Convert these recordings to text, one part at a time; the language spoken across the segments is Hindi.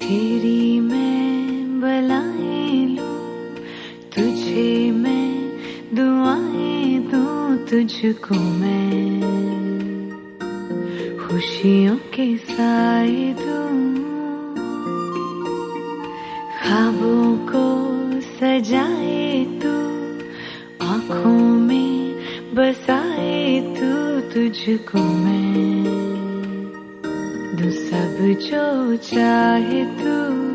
तेरी मैं बलाएं लूं, तुझे मैं दुआएं दूं, तुझको मैं खुशियों के साए दूं, ख्वाबों को सजाए तू, आँखों में बसाए तू, तुझको मैं दूं सब जो चाहे तू।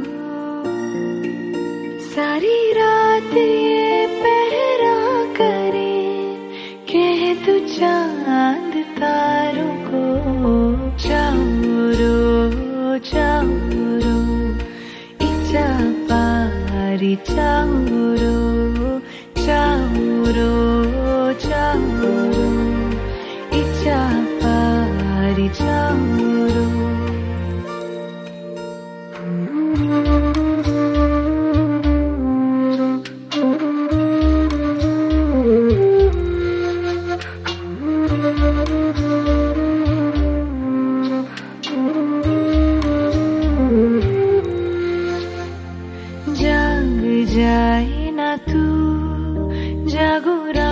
सारी रात ये पहरा करे, कह तू चांद तारों को, चाउरो चाउरो इचा पारी, चाउरो चाउरो चाउरो इचा पारी, चाउरो। जाग जाए ना तू, जागो